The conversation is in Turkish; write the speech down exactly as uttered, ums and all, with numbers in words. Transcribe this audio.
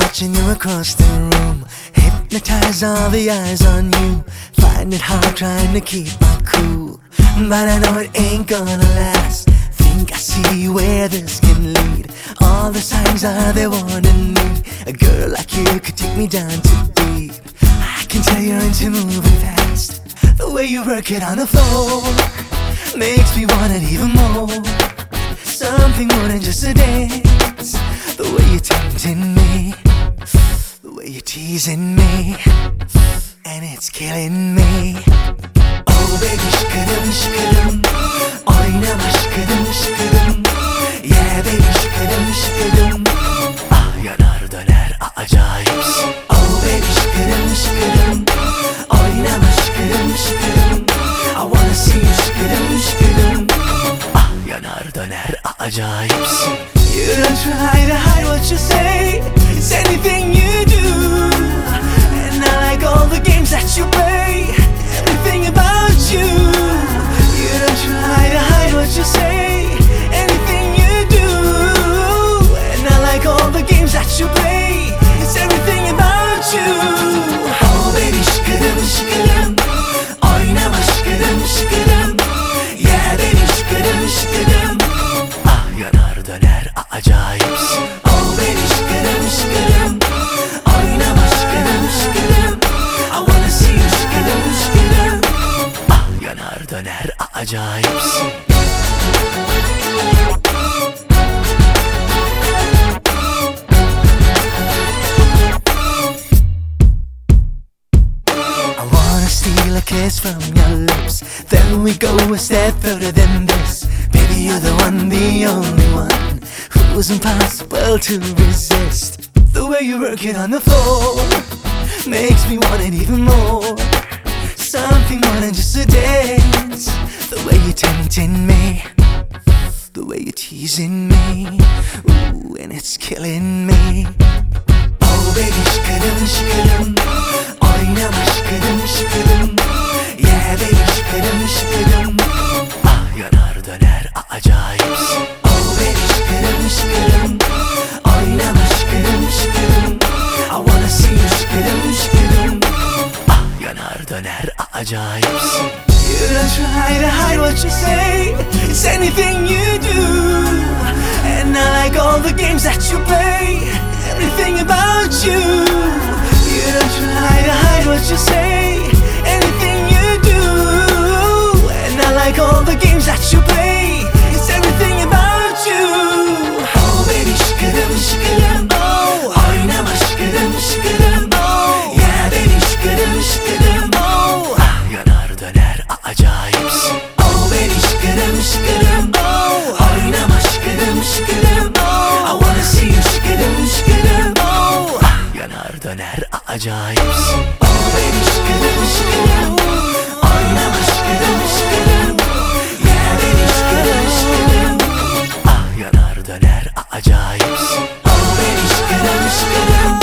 watching you across the room, hypnotize all the eyes on you. Find it hard trying to keep my cool, but I know it ain't gonna last. Think I see where this can lead. All the signs are there warning me. A girl like you could take me down too deep. I can tell you're into moving fast. The way you work it on the floor makes me want it even more. Something more than just a dance. The way you're tempting me, the way you're teasing me, and it's killing me. Oh baby, şıkıdım şıkıdım, oynama şıkıdım şıkıdım. Yeah baby, şıkıdım şıkıdım. Ah yanar döner acayipsin. Oh baby, şıkıdım şıkıdım, oynama şıkıdım şıkıdım. I wanna see you şıkıdım şıkıdım. Ah yanar döner acayipsin. You don't try to hide what you say. It's anything you do, and I like all the games that you play. Everything about you. You don't try to hide what you say. Anything you do, and I like all the games that you play. It's everything about you. Oh baby, şıkıdım şıkıdım, oynama şıkıdım şıkıdım. Yeah baby, şıkıdım şıkıdım. Ah yanar döner acayipsin. Oh baby, şıkıdım şıkıdım, oynama şıkıdım şıkıdım. I wanna see you şıkıdım şıkıdım. Ah yanar döner acayipsin. I wanna steal a kiss from your lips, then we go a step further than this. Baby, you're the one, the only one, who's impossible to resist. The way you work it on the floor makes me want it even more. Something more than just a dance. The way you're tempting me, the way you're teasing me, ooh, and it's killing me. Oh baby, şıkıdım şıkıdım, oynama şıkıdım şıkıdım. Yeah baby, şıkıdım şıkıdım. Ah yanar döner acayipsin. Oh baby, şıkıdım şıkıdım, oynama şıkıdım şıkıdım. I wanna see you şıkıdım şıkıdım. Ah yanar döner acayipsin. You don't try to hide what you say. It's anything you do, and I like all the games that you play. Everything about you. You don't try to hide what you say. Anything you do, and I like all the games that you play. It's everything about you. Oh baby, şıkıdım şıkıdım, oh oynama şıkıdım şıkıdım, oh yeah baby, şıkıdım şıkıdım, oh ah yanar döner acayipsin. Oh baby, şıkıdım şıkıdım, oh oynama şıkıdım şıkıdım, oh I wanna see you şıkıdım şıkıdım, oh ah yanar döner acayipsin. Oh baby, şıkıdım şıkıdım, oynama şıkıdım şıkıdım. Yeah baby, şıkıdım şıkıdım, ah yanar döner acayipsin. Oh baby, şıkıdım şıkıdım.